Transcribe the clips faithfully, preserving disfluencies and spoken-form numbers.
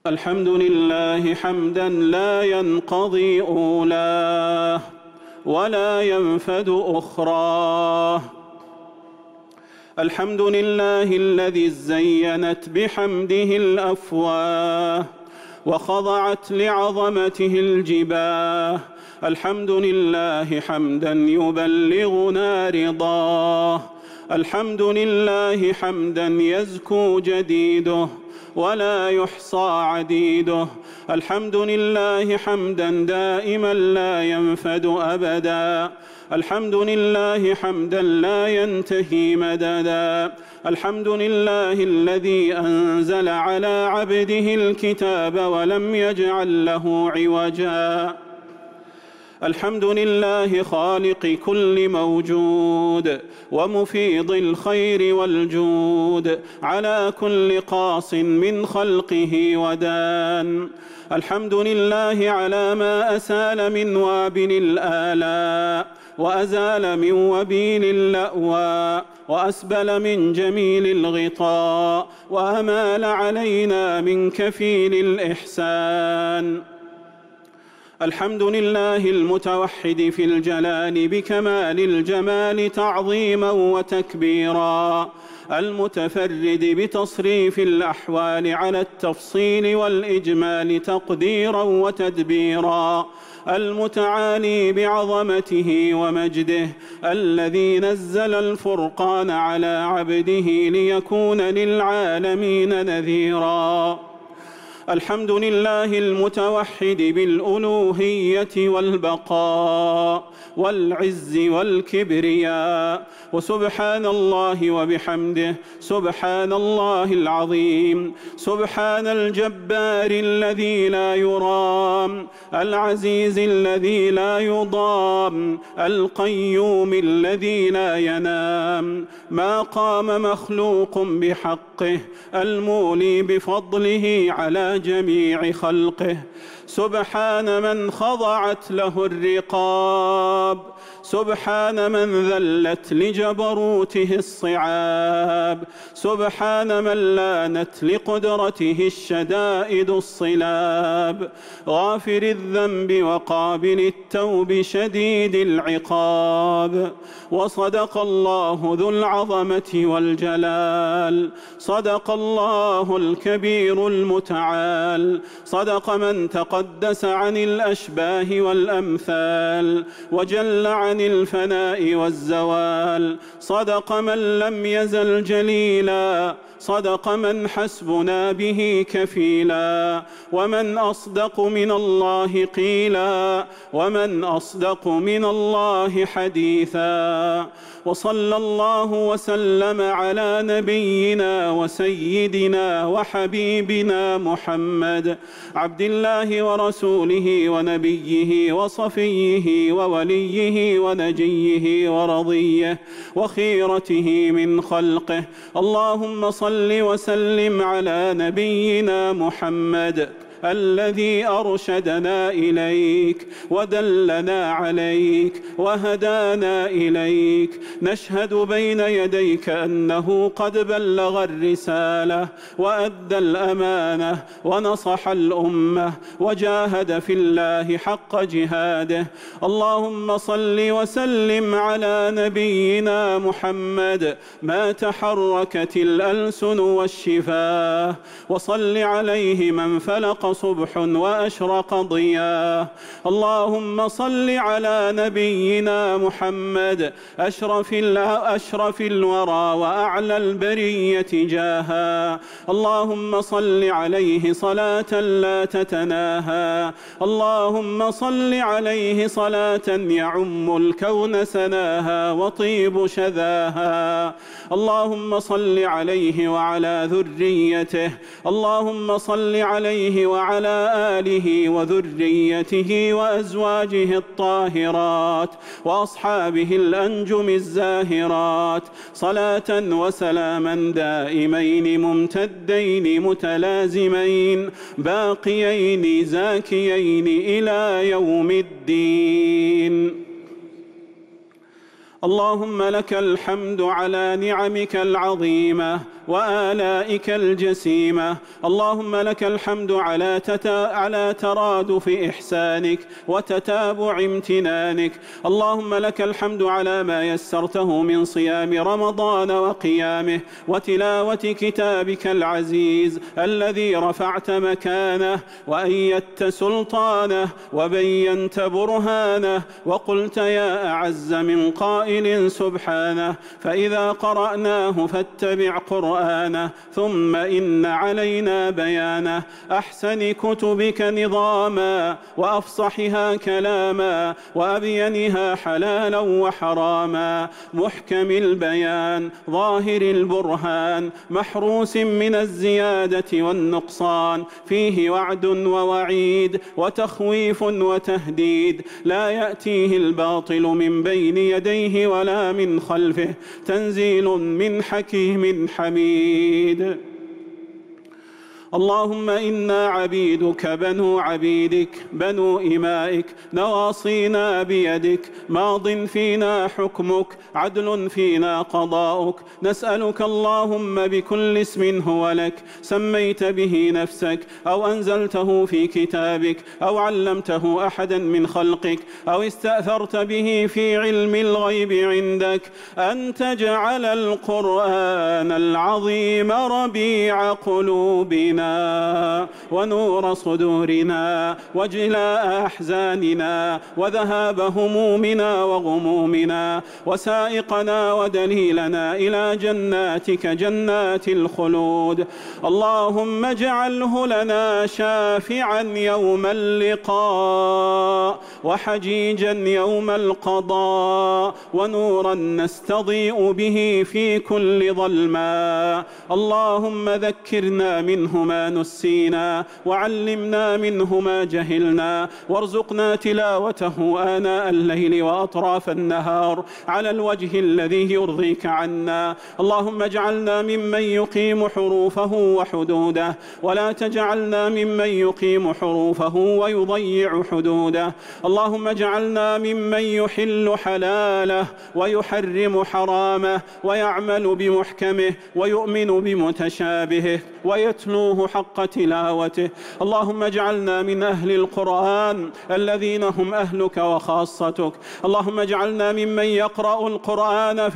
الحمد لله حمدا لا ينقضي أولاه ولا ينفد أخراه. الحمد لله الذي زينت بحمده الأفواه وخضعت لعظمته الجباه. الحمد لله حمدا يبلغنا رضاه. الحمد لله حمدا يزكو جديده ولا يحصى عديده. الحمد لله حمدا دائما لا ينفد أبدا. الحمد لله حمدا لا ينتهي مددا. الحمد لله الذي أنزل على عبده الكتاب ولم يجعل له عوجا. الحمد لله خالق كل موجود ومفيض الخير والجود على كل قاص من خلقه ودان. الحمد لله على ما أسال من وابل الآلاء وأزال من وبيل اللأواء وأسبل من جميل الغطاء وأمال علينا من كفيل الإحسان. الحمد لله المتوحد في الجلال بكمال الجمال تعظيما وتكبيرا، المتفرد بتصريف الأحوال على التفصيل والإجمال تقديرا وتدبيرا، المتعالي بعظمته ومجده، الذي نزل الفرقان على عبده ليكون للعالمين نذيرا. الحمد لله المتوحد بالألوهية والبقاء والعز والكبرياء، وسبحان الله وبحمده سبحان الله العظيم، سبحان الجبار الذي لا يرام، العزيز الذي لا يضام، القيوم الذي لا ينام، ما قام مخلوق بحقه، المولي بفضله على جميع خلقه. سبحان من خضعت له الرقاب، سبحان من ذلت لجبروته الصعاب، سبحان من لانت لقدرته الشدائد الصلاب، غافر الذنب وقابل التوب شديد العقاب. وصدق الله ذو العظمة والجلال، صدق الله الكبير المتعال، صدق من تقدس عن الأشباه والأمثال وجل عن الفناء والزوال، صدق من لم يزل جليلا، صدق من حسبنا به كفيلا، ومن أصدق من الله قيلا، ومن أصدق من الله حديثا. وصلى الله وسلم على نبينا وسيدنا وحبيبنا محمد عبد الله ورسوله ونبيه وصفيه ووليه ونجيه ورضيه وخيرته من خلقه. اللهم صل وسلم على نبينا محمد الذي أرشدنا إليك ودلنا عليك وهدانا إليك، نشهد بين يديك أنه قد بلغ الرسالة وأدى الأمانة ونصح الأمة وجاهد في الله حق جهاده. اللهم صل وسلم على نبينا محمد ما تحركت الألسن والشفاه، وصل عليه من فلق صبح وأشرق ضياه. اللهم صل على نبينا محمد أشرف, أشرف الورى وأعلى البرية جاها. اللهم صل عليه صلاة لا تتناهى، اللهم صل عليه صلاة يعم الكون سناها وطيب شذاها. اللهم صل عليه وعلى ذريته، اللهم صل عليه وعلى آله وذريته وأزواجه الطاهرات وأصحابه الأنجم الزاهرات، صلاة وسلاما دائمين ممتدين متلازمين باقيين زاكيين إلى يوم الدين. اللهم لك الحمد على نعمك العظيمة وآلائك الجسيمة. اللهم لك الحمد على, تتا... على ترادف إحسانك وتتابع امتنانك. اللهم لك الحمد على ما يسرته من صيام رمضان وقيامه وتلاوة كتابك العزيز الذي رفعت مكانه وأيدت سلطانه وبينت برهانه وقلت يا أعز من قائل سبحانه فإذا قرأناه فاتبع قرآنه ثم إن علينا بيانه. أحسن كتبك نظاما وأفصحها كلاما وأبينها حلالا وحراما، محكم البيان ظاهر البرهان محروس من الزيادة والنقصان، فيه وعد ووعيد وتخويف وتهديد، لا يأتيه الباطل من بين يديه ولا من خلفه، تنزيل من حكيم حميد. اللهم إنا عبيدك بنو عبيدك بنو إمائك نواصينا بيدك ماض فينا حكمك عدل فينا قضاؤك. نسألك اللهم بكل اسم هو لك سميت به نفسك أو أنزلته في كتابك أو علمته أحدا من خلقك أو استأثرت به في علم الغيب عندك أن تجعل القرآن العظيم ربيع قلوبنا ونور صدورنا وجلاء أحزاننا وذهاب همومنا وغمومنا وسائقنا ودليلنا إلى جناتك جنات الخلود. اللهم اجعله لنا شافعا يوم اللقاء وحجيجا يوم القضاء ونورا نستضيء به في كل ظلماء. اللهم ذكرنا منه ما نسينا وعلمنا منه ما جهلنا وارزقنا تلاوته آناء الليل وأطراف النهار على الوجه الذي يرضيك عنا. اللهم اجعلنا ممن يقيم حروفه وحدوده ولا تجعلنا ممن يقيم حروفه ويضيع حدوده. اللهم اجعلنا ممن يحل حلاله ويحرم حرامه ويعمل بمحكمه ويؤمن بمتشابهه ويتلوه حق تلاوته. اللهم اجعلنا من أهل القرآن الذين هم أهلك وخاصتك. اللهم اجعلنا ممن يقرأ القرآن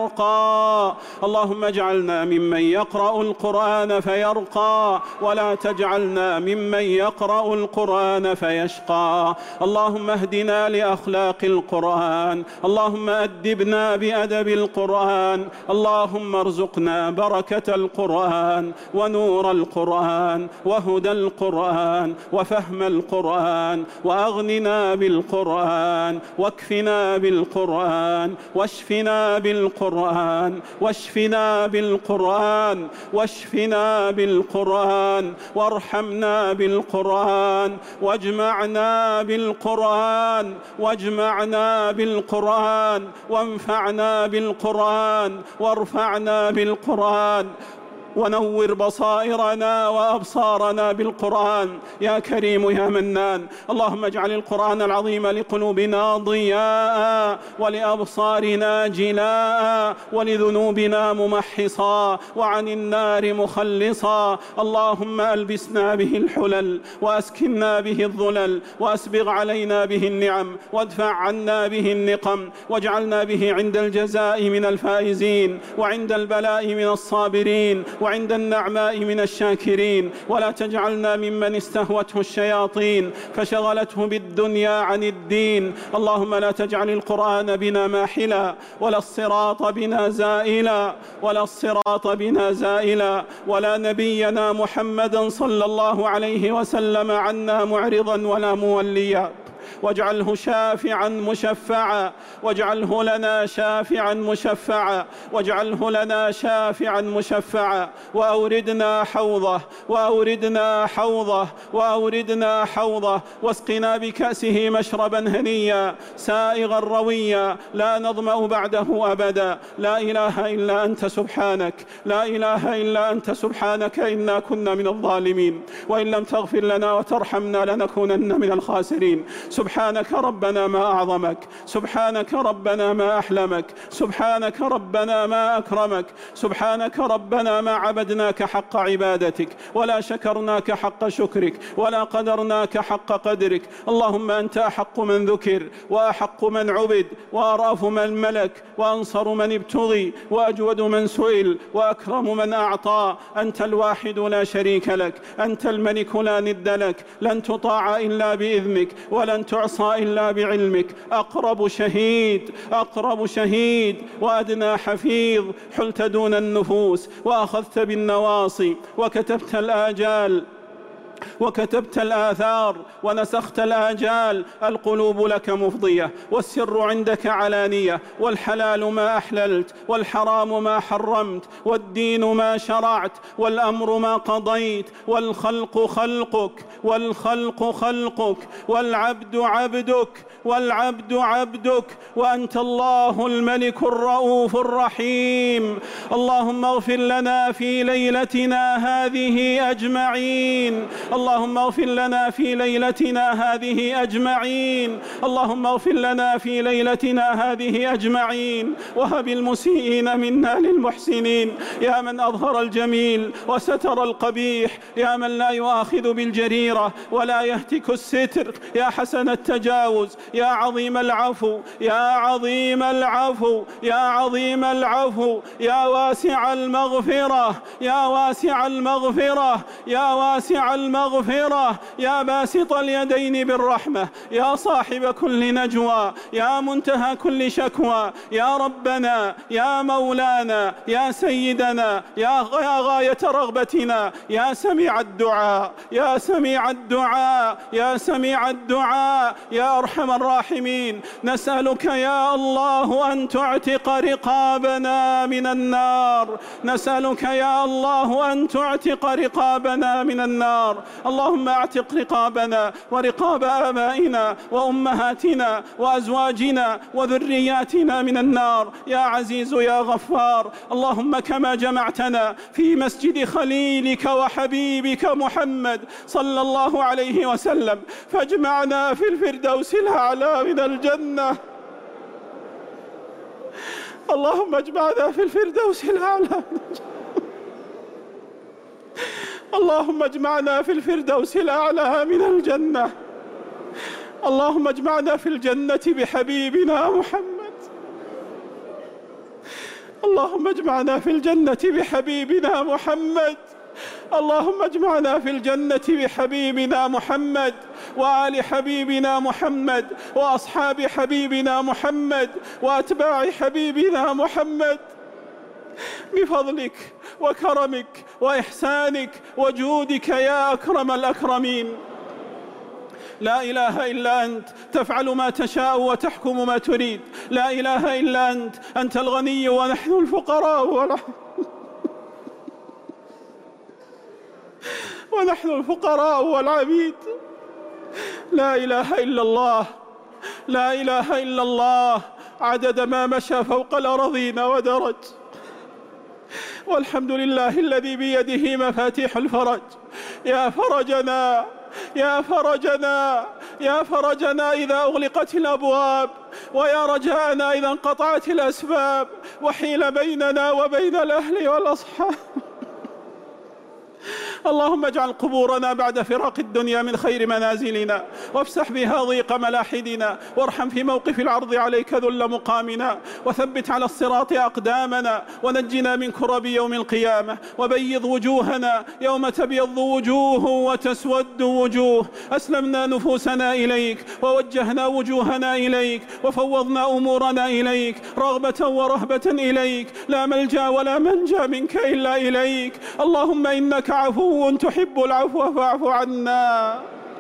فيرقى. اللهم اجعلنا ممن يقرأ القرآن فيرقى ولا تجعلنا ممن يقرأ القرآن فيشقى. اللهم اهدنا لأخلاق القرآن. اللهم أدبنا بأدب القرآن. اللهم ارزقنا بركة القرآن ونور القرآن وهدى القرآن وفهم القرآن وأغننا بالقرآن واكفنا بالقرآن واشفنا بالقرآن واشفنا بالقرآن واشفنا بالقرآن وارحمنا بالقرآن واجمعنا بالقرآن واجمعنا بالقرآن وانفعنا بالقرآن وارفعنا بالقرآن ونور بصائرنا وأبصارنا بالقرآن يا كريم يا منان. اللهم اجعل القرآن العظيم لقلوبنا ضياء ولأبصارنا جلاء ولذنوبنا ممحصا وعن النار مخلصا. اللهم ألبسنا به الحلل وأسكننا به الظلل وأسبغ علينا به النعم وادفع عنا به النقم واجعلنا به عند الجزاء من الفائزين وعند البلاء من الصابرين وعند النعماء من الشاكرين. ولا تجعلنا ممن استهوته الشياطين فشغلته بالدنيا عن الدين. اللهم لا تجعل القرآن بنا ماحلا ولا الصراط بنا زائلا ولا الصراط بنا زائلا ولا نبينا محمدا صلى الله عليه وسلم عنا معرضا ولا موليا. واجعله شافعا مشفعا واجعله لنا شافعا مشفعا واجعله لنا شافعا مشفعا وأوردنا حوضه وأوردنا حوضه وأوردنا حوضه واسقنا بكأسه مشربا هنيا سائغا رويا لا نظمأ بعده أبدا. لا إله إلا أنت سبحانك لا إله إلا أنت سبحانك إنا كنا من الظالمين وإن لم تغفر لنا وترحمنا لنكونن من الخاسرين. سبحانك سبحانك ربنا ما أعظمك، سبحانك ربنا ما أحلمك، سبحانك ربنا ما أكرمك، سبحانك ربنا ما عبدناك حق عبادتك، ولا شكرناك حق شكرك، ولا قدرناك حق قدرك. اللهم أنت أحق من ذكر، وأحق من عبد، وأرأف من ملك، وأنصر من ابتغي، وأجود من سئل، وأكرم من أعطى. أنت الواحد لا شريك لك، أنت الملك لا ند لك، لن تطاع إلا بإذنك، ولن تعصى إلا بعلمك. أقرب شهيد، أقرب شهيد، وأدنى حفيظ. حلت دون النفوس، وأخذت بالنواصي، وكتبت الآجال، وكتبت الآثار، ونسخت الآجال. القلوب لك مفضية، والسر عندك علانية، والحلال ما أحللت، والحرام ما حرمت، والدين ما شرعت، والأمر ما قضيت، والخلق خلقك، والخلق خلقك، والعبد عبدك، والعبد عبدك، وأنت الله الملك الرؤوف الرحيم. اللهم اغفر لنا في ليلتنا هذه أجمعين، اللهم اغفر لنا في ليلتنا هذه أجمعين، اللهم اغفر لنا في ليلتنا هذه أجمعين، وهب المسيئين منا للمحسنين. يا من أظهر الجميل وستر القبيح، يا من لا يؤاخذ بالجريرة ولا يهتك الستر، يا حسن التجاوز، يا عظيم العفو، يا عظيم العفو، يا عظيم العفو، يا واسع المغفرة، يا واسع المغفرة، يا واسع المغفرة، يا باسط اليدين بالرحمة، يا صاحب كل نجوى، يا منتهى كل شكوى، يا ربنا، يا مولانا، يا سيدنا، يا غاية رغبتنا، يا سميع الدعاء، يا سميع الدعاء، يا سميع الدعاء، يا أرحم الراحمين. نسألك يا الله أن تعتق رقابنا من النار، نسألك يا الله أن تعتق رقابنا من النار. اللهم اعتق رقابنا ورقاب آبائنا وأمهاتنا وأزواجنا وذرياتنا من النار يا عزيز يا غفار. اللهم كما جمعتنا في مسجد خليلك وحبيبك محمد صلى الله عليه وسلم، فاجمعنا في الفردوس الأعلى من الجنة. اللهم اجمعنا في الفردوس الأعلى من الجنة. اللهم اجمعنا في الفردوس الأعلى من الجنة. اللهم اجمعنا في الجنة بحبيبنا محمد. اللهم اجمعنا في الجنة بحبيبنا محمد. اللهم اجمعنا في الجنة بحبيبنا محمد وآل حبيبنا محمد وأصحاب حبيبنا محمد وأتباع حبيبنا محمد، بفضلك وكرمك وإحسانك وجودك يا أكرم الأكرمين. لا إله إلا أنت، تفعل ما تشاء وتحكم ما تريد. لا إله إلا أنت، أنت الغني ونحن الفقراء ونحن ونحن الفقراء والعبيد. لا إله إلا الله، لا إله إلا الله، عدد ما مشى فوق الأرضين ودرج. والحمد لله الذي بيده مفاتيح الفرج. يا فرجنا، يا فرجنا، يا فرجنا إذا أغلقت الأبواب، ويا رجاءنا إذا انقطعت الأسباب وحيل بيننا وبين الأهل والأصحاب. اللهم اجعل قبورنا بعد فراق الدنيا من خير منازلنا، وافسح بها ضيق ملاحدنا، وارحم في موقف العرض عليك ذل مقامنا، وثبت على الصراط أقدامنا، ونجنا من كرب يوم القيامة، وبيض وجوهنا يوم تبيض وجوه وتسود وجوه. أسلمنا نفوسنا إليك، ووجهنا وجوهنا إليك، وفوضنا أمورنا إليك، رغبة ورهبة إليك، لا ملجأ ولا منجا منك إلا إليك. اللهم إنك عفو تحب العفو فاعف عنا.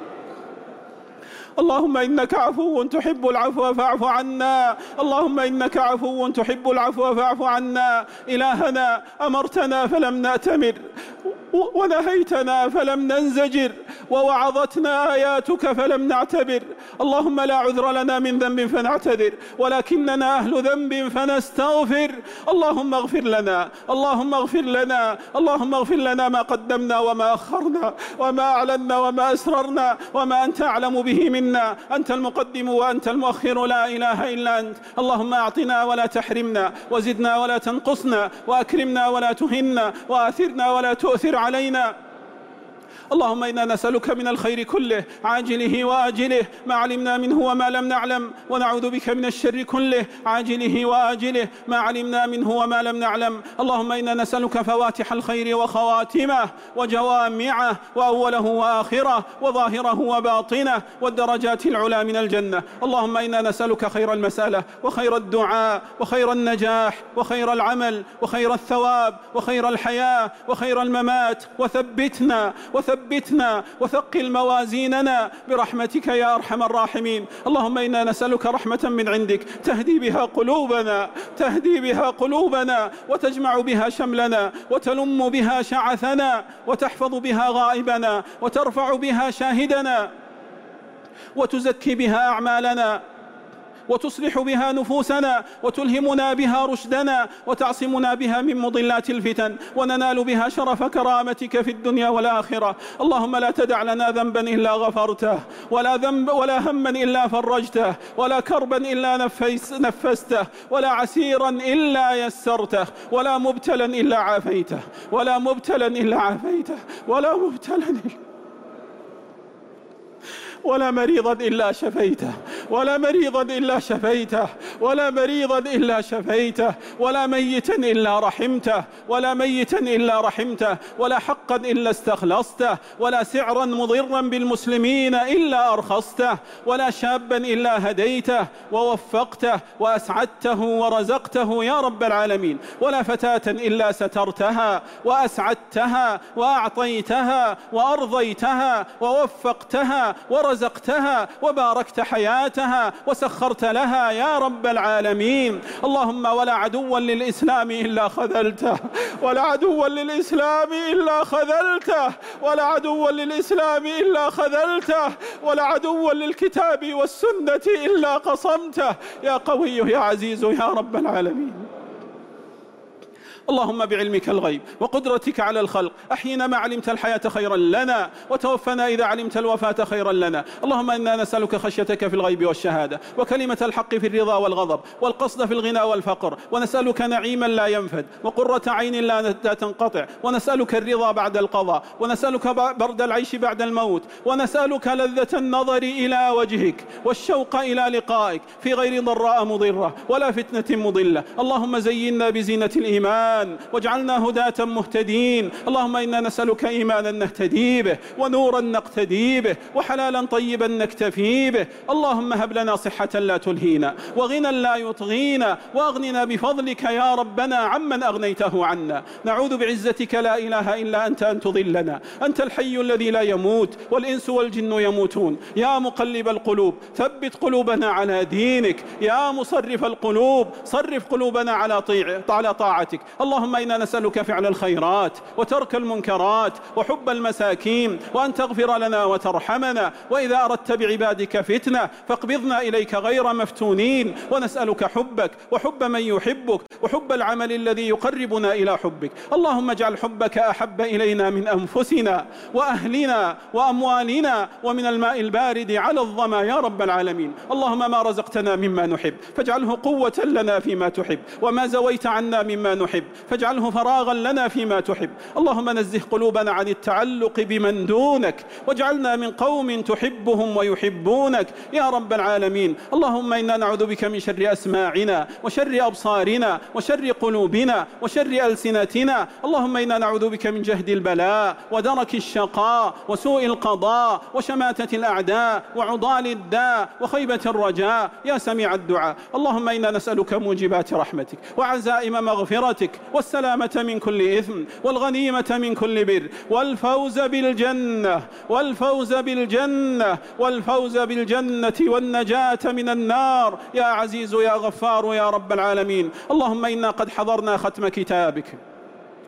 اللهم إنك عفو تحب العفو فاعف عنا. اللهم إنك عفو تحب العفو فاعف عنا. إلهنا، أمرتنا فلم نأتمر، ونهيتنا فلم ننزجر، ووعظتنا آياتك فلم نعتبر. اللهم لا عذر لنا من ذنب فنعتذر، ولكننا أهل ذنب فنستغفر. اللهم اغفر لنا، اللهم اغفر لنا، اللهم اغفر لنا ما قدمنا وما أخرنا وما أعلنا وما أسررنا وما أنت أعلم به منا. أنت المقدم وأنت المؤخر، لا إله إلا أنت. اللهم أعطنا ولا تحرمنا، وزدنا ولا تنقصنا، وأكرمنا ولا تهنا، وآثرنا ولا تؤثر علينا. اللهم إنا نسألك من الخير كله عاجله وآجله ما علمنا منه وما لم نعلم، ونعوذ بك من الشر كله عاجله وآجله ما علمنا منه وما لم نعلم. اللهم إنا نسألك فواتح الخير وخواتمه وجوامعه وأوله وآخره وظاهره وباطنه والدرجات العلى من الجنة. اللهم إنا نسألك خير المسألة وخير الدعاء وخير النجاح وخير العمل وخير الثواب وخير الحياة وخير الممات، وثبتنا وثبتنا وثقل موازيننا برحمتك يا أرحم الراحمين. اللهم إنا نسألك رحمة من عندك تهدي بها قلوبنا، تهدي بها قلوبنا وتجمع بها شملنا وتلم بها شعثنا وتحفظ بها غائبنا وترفع بها شاهدنا وتزكي بها أعمالنا وتصلح بها نفوسنا وتلهمنا بها رشدنا وتعصمنا بها من مضلات الفتن وننال بها شرف كرامتك في الدنيا والآخرة. اللهم لا تدع لنا ذنبا إلا غفرته، ولا ذنب ولا هما إلا فرجته، ولا كربا إلا نفسته، ولا عسيرا إلا يسرته، ولا مبتلا إلا عافيته، ولا مبتلا إلا عافيته، ولا مبتلا إلا ولا مريضا إلا شفيته، ولا مريضا إلا شفيته، ولا مريضا إلا شفيته، ولا ميتا إلا رحمته، ولا ميتا إلا رحمته، ولا حقا إلا استخلصته، ولا سعرا مضرا بالمسلمين إلا أرخصته، ولا شابا إلا هديته ووفقته وأسعدته ورزقته يا رب العالمين، ولا فتاة إلا سترتها وأسعدتها وأعطيتها وأرضيتها ووفقتها ورزقتها وباركت حياتها وسخرت لها يا رب العالمين. اللهم ولا عدوا للإسلام إلا خذلته، ولا عدوا للإسلام إلا خذلته، ولا عدوا للإسلام إلا خذلته، ولا عدوا للكتاب والسنة إلا قصمته يا قوي يا عزيز يا رب العالمين. اللهم بعلمك الغيب وقدرتك على الخلق أحينا ما علمت الحياة خيرا لنا، وتوفنا إذا علمت الوفاة خيرا لنا. اللهم إنا نسألك خشيتك في الغيب والشهادة، وكلمة الحق في الرضا والغضب، والقصد في الغنى والفقر، ونسألك نعيما لا ينفد وقرة عين لا تنقطع، ونسألك الرضا بعد القضاء، ونسألك برد العيش بعد الموت، ونسألك لذة النظر إلى وجهك والشوق إلى لقائك في غير ضراء مضرة ولا فتنة مضلة. اللهم زينا بزينة الإيمان واجعلنا هداة مهتدين. اللهم إنا نسألك إيمانا نهتدي به، ونورا نقتدي به، وحلالا طيبا نكتفي به. اللهم هب لنا صحة لا تلهينا، وغنى لا يطغينا، وأغننا بفضلك يا ربنا عمن أغنيته عنا. نعوذ بعزتك لا إله إلا أنت أن تضلنا. أنت الحي الذي لا يموت، والإنس والجن يموتون. يا مقلب القلوب ثبت قلوبنا على دينك، يا مصرف القلوب صرف قلوبنا على على طاعتك. اللهم إنا نسألك فعل الخيرات وترك المنكرات وحب المساكين، وأن تغفر لنا وترحمنا، وإذا أردت بعبادك فتنة فاقبضنا إليك غير مفتونين. ونسألك حبك وحب من يحبك وحب العمل الذي يقربنا إلى حبك. اللهم اجعل حبك أحب إلينا من أنفسنا وأهلنا وأموالنا ومن الماء البارد على الظما يا رب العالمين. اللهم ما رزقتنا مما نحب فاجعله قوة لنا فيما تحب، وما زويت عنا مما نحب فاجعله فراغا لنا فيما تحب. اللهم نزه قلوبنا عن التعلق بمن دونك، واجعلنا من قوم تحبهم ويحبونك يا رب العالمين. اللهم إنا نعوذ بك من شر أسماعنا وشر أبصارنا وشر قلوبنا وشر ألسنتنا. اللهم إنا نعوذ بك من جهد البلاء ودرك الشقاء وسوء القضاء وشماتة الأعداء وعضال الداء وخيبة الرجاء يا سميع الدعاء. اللهم إنا نسألك موجبات رحمتك وعزائم مغفرتك والسلامة من كل إثم والغنيمة من كل بر والفوز بالجنة والفوز بالجنة والفوز بالجنة والنجاة من النار يا عزيز يا غفار يا رب العالمين. اللهم إنا قد حضرنا ختم كتابك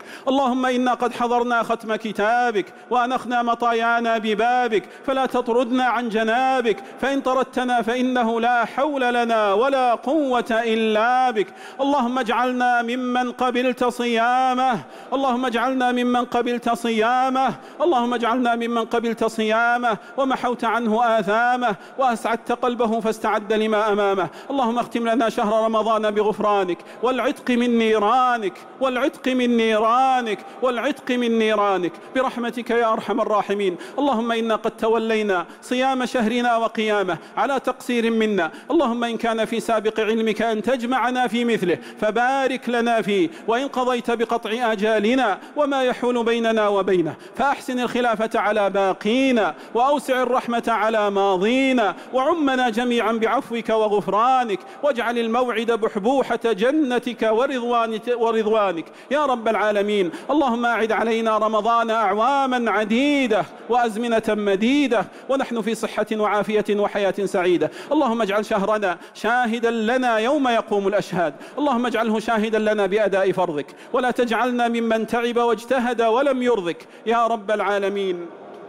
اللهم إنا قد حضرنا ختم كتابك وأنخنا مطايانا ببابك، فلا تطردنا عن جنابك، فإن طردتنا فإنه لا حول لنا ولا قوة إلا بك. اللهم اجعلنا ممن قبلت صيامه، اللهم اجعلنا ممن قبلت صيامه، اللهم اجعلنا ممن قبلت صيامه ومحوت عنه آثامه وأسعدت قلبه فاستعد لما أمامه. اللهم اختم لنا شهر رمضان بغفرانك والعتق من نيرانك والعتق من نيرانك والعتق من نيرانك برحمتك يا أرحم الراحمين. اللهم إنا قد تولينا صيام شهرنا وقيامه على تقصير منا، اللهم إن كان في سابق علمك أن تجمعنا في مثله فبارك لنا فيه، وإن قضيت بقطع آجالنا وما يحول بيننا وبينه فأحسن الخلافة على باقينا وأوسع الرحمة على ماضينا، وعمنا جميعا بعفوك وغفرانك، واجعل الموعد بحبوحة جنتك ورضوانك يا رب العالمين. اللهم أعد علينا رمضان أعواما عديدة وأزمنة مديدة ونحن في صحة وعافية وحياة سعيدة. اللهم اجعل شهرنا شاهدا لنا يوم يقوم الأشهاد، اللهم اجعله شاهدا لنا بأداء فرضك، ولا تجعلنا ممن تعب واجتهد ولم يرضك يا رب العالمين.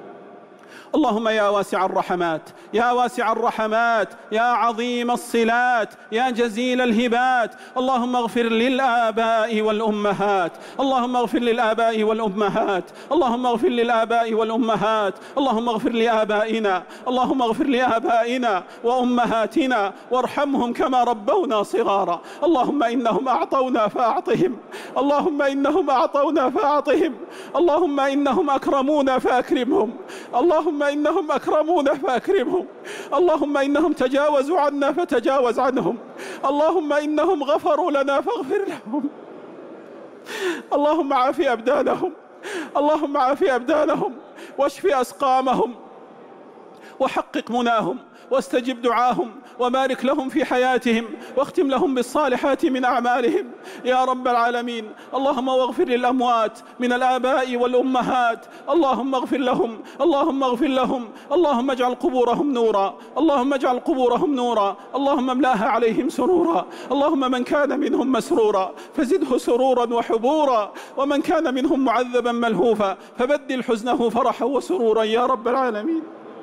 اللهم يا واسع الرحمات يا واسع الرحمات يا عظيم الصلات يا جزيل الهبات، اللهم اغفر للآباء والأمهات، اللهم اغفر للآباء والأمهات، اللهم اغفر للآباء والأمهات، اللهم اغفر لآبائنا، اللهم اغفر لآبائنا وأمهاتنا وارحمهم كما ربونا صغارا. اللهم إنهم أعطونا فأعطهم، اللهم إنهم أعطونا فأعطهم، اللهم إنهم أكرمونا فأكرمهم، اللهم إنهم أكرمونا فأكرمهم، اللهم إنهم تجاوزوا عنا فتجاوز عنهم، اللهم إنهم غفروا لنا فاغفر لهم. اللهم عافي أبدانهم، اللهم عافي أبدانهم واشف أسقامهم وحقق مناهم واستجب دعاهم وبارك لهم في حياتهم واختم لهم بالصالحات من أعمالهم يا رب العالمين. اللهم واغفر للأموات من الآباء والأمهات، اللهم اغفر لهم، اللهم اغفر لهم، اللهم اجعل قبورهم نورا، اللهم اجعل قبورهم نورا، اللهم املاها عليهم سرورا. اللهم من كان منهم مسرورا فزده سرورا وحبورا، ومن كان منهم معذبا ملهوفا فبدل حزنه فرحا وسرورا يا رب العالمين.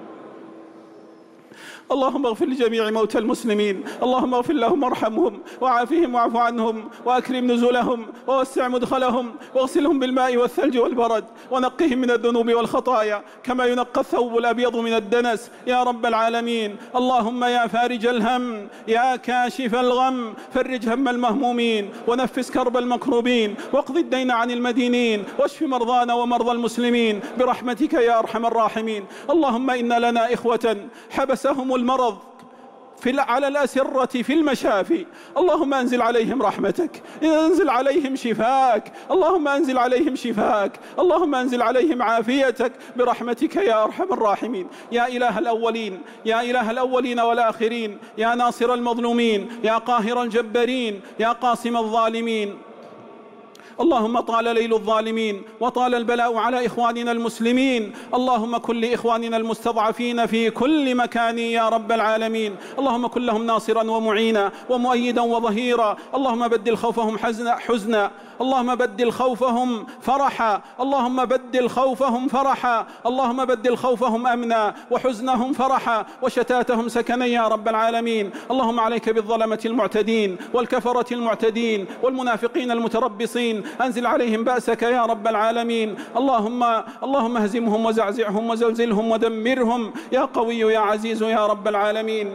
اللهم اغفر لجميع موتى المسلمين، اللهم اغفر لهم وارحمهم وعافهم واعف عنهم وأكرم نزلهم ووسع مدخلهم واغسلهم بالماء والثلج والبرد ونقهم من الذنوب والخطايا كما ينقى الثوب الأبيض من الدنس يا رب العالمين. اللهم يا فارج الهم يا كاشف الغم فرج هم المهمومين ونفس كرب المكروبين واقض الدين عن المدينين واشف مرضانا ومرضى المسلمين برحمتك يا أرحم الراحمين. اللهم إن لنا إخوة حبسهم المرض في على الأسرة في المشافي، اللهم أنزل عليهم رحمتك، انزل عليهم شفاك، اللهم أنزل عليهم شفاك، اللهم أنزل عليهم عافيتك برحمتك يا أرحم الراحمين. يا إله الأولين يا إله الأولين والآخرين، يا ناصر المظلومين، يا قاهر الجبارين، يا قاصم الظالمين. اللهم طال ليل الظالمين وطال البلاء على إخواننا المسلمين، اللهم كن لإخواننا المستضعفين في كل مكان يا رب العالمين، اللهم كن لهم ناصرا ومعينا ومؤيدا وظهيرا، اللهم بدل خوفهم حزنا, حزنا اللهم بدل خوفهم فرحا، اللهم بدل خوفهم فرحا، اللهم بدل خوفهم أمنا وحزنهم فرحا وشتاتهم سكنا يا رب العالمين. اللهم عليك بالظلمة المعتدين والكفرة المعتدين والمنافقين المتربصين، أنزل عليهم بأسك يا رب العالمين. اللهم اللهم اهزمهم وزعزعهم وزلزلهم ودمرهم يا قوي يا عزيز يا رب العالمين.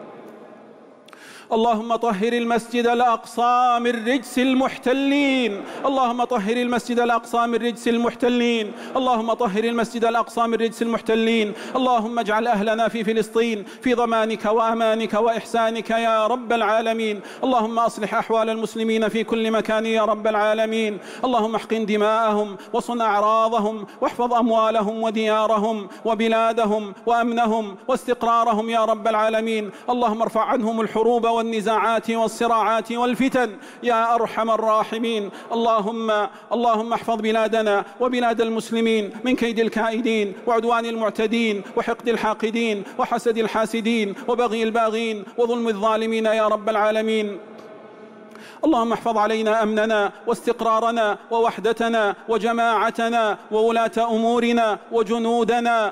اللهم طهر المسجد الأقصى من رجس المحتلين، اللهم طهر المسجد الأقصى من رجس المحتلين، اللهم طهر المسجد الأقصى من رجس المحتلين. اللهم اجعل أهلنا في فلسطين في ضمانك وأمانك وإحسانك يا رب العالمين. اللهم أصلح أحوال المسلمين في كل مكان يا رب العالمين. اللهم احقن دماءهم وصن أعراضهم واحفظ أموالهم وديارهم وبلادهم وأمنهم واستقرارهم يا رب العالمين. اللهم ارفع عنهم الحروب والنزاعات والصراعات والفتن يا أرحم الراحمين. اللهم اللهم احفظ بلادنا وبلاد المسلمين من كيد الكائدين وعدوان المعتدين وحقد الحاقدين وحسد الحاسدين وبغي الباغين وظلم الظالمين يا رب العالمين. اللهم احفظ علينا أمننا واستقرارنا ووحدتنا وجماعتنا وولاة أمورنا وجنودنا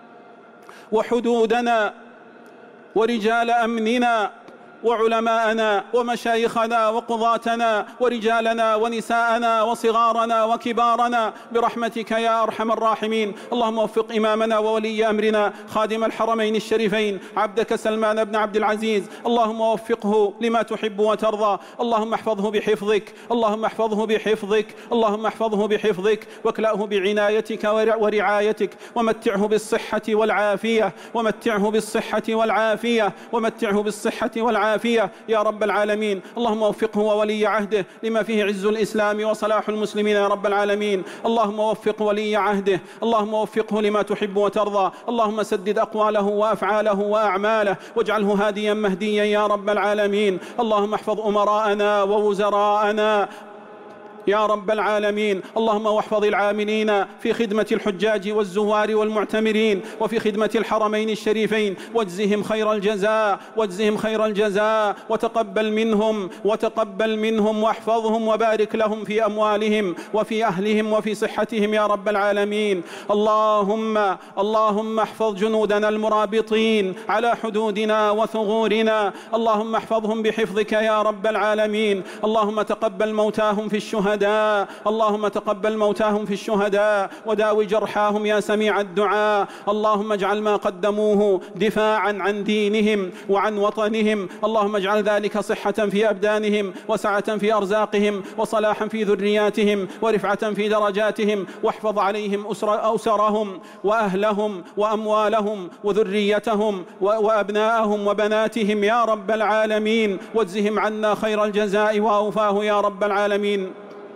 وحدودنا ورجال أمننا وعلماءنا ومشايخنا وقضاتنا ورجالنا ونساءنا وصغارنا وكبارنا برحمتك يا أرحم الراحمين. اللهم وفق إمامنا وولي أمرنا خادم الحرمين الشريفين عبدك سلمان بن عبد العزيز، اللهم وفقه لما تحب وترضى. اللهم احفظه بحفظك، اللهم احفظه بحفظك، اللهم احفظه بحفظك، واكلأه بعنايتك ورعايتك، ومتعه بالصحة والعافية، ومتعه بالصحة والعافية، ومتعه بالصحة والعافية يا رب العالمين. اللهم وفقه وولي عهده لما فيه عز الإسلام وصلاح المسلمين يا رب العالمين. اللهم وفق ولي عهده، اللهم وفقه لما تحب وترضى. اللهم سدد أقواله وأفعاله وأعماله، واجعله هاديا مهديا يا رب العالمين. اللهم احفظ أمراءنا ووزراءنا يا رب العالمين. اللهم واحفظ العاملين في خدمة الحجاج والزوار والمعتمرين وفي خدمة الحرمين الشريفين، واجزهم خير الجزاء، واجزهم خير الجزاء، وتقبل منهم وتقبل منهم واحفظهم وبارك لهم في أموالهم وفي أهلهم وفي صحتهم يا رب العالمين. اللهم اللهم احفظ جنودنا المرابطين على حدودنا وثغورنا، اللهم احفظهم بحفظك يا رب العالمين. اللهم تقبل موتاهم في الشهداء، اللهم تقبل موتاهم في الشهداء وداوي جرحاهم يا سميع الدعاء. اللهم اجعل ما قدموه دفاعا عن دينهم وعن وطنهم، اللهم اجعل ذلك صحة في أبدانهم وسعة في أرزاقهم وصلاحا في ذرياتهم ورفعة في درجاتهم، واحفظ عليهم أسر أسرهم وأهلهم وأموالهم وذريتهم وأبناءهم وبناتهم يا رب العالمين، واجزهم عنا خير الجزاء وأوفاه يا رب العالمين.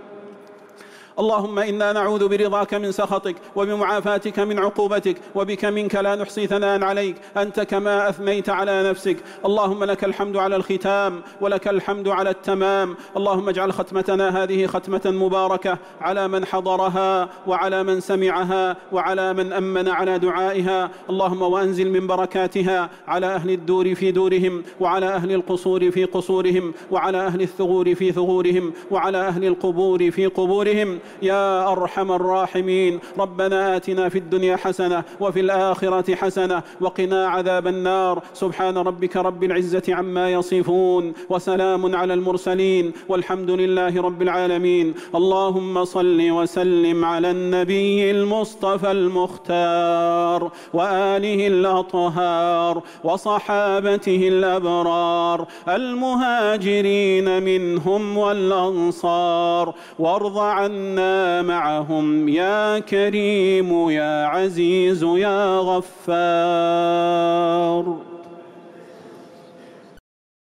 اللهم إنا نعوذ برضاك من سخطك وبمعافاتك من عقوبتك، وبك منك لا نحصي ثناء عليك أنت كما أثنيت على نفسك. اللهم لك الحمد على الختام ولك الحمد على التمام. اللهم اجعل ختمتنا هذه ختمة مباركة على من حضرها وعلى من سمعها وعلى من أمن على دعائها. اللهم وأنزل من بركاتها على أهل الدور في دورهم، وعلى أهل القصور في قصورهم، وعلى أهل الثغور في ثغورهم، وعلى أهل القبور في قبورهم يا أرحم الراحمين. ربنا آتنا في الدنيا حسنة وفي الآخرة حسنة وقنا عذاب النار. سبحان ربك رب العزة عما يصفون، وسلام على المرسلين، والحمد لله رب العالمين. اللهم صل وسلم على النبي المصطفى المختار وآله الأطهار وصحابته الأبرار المهاجرين منهم والأنصار، وارض عنا معهم يا كريم يا عزيز يا غفار.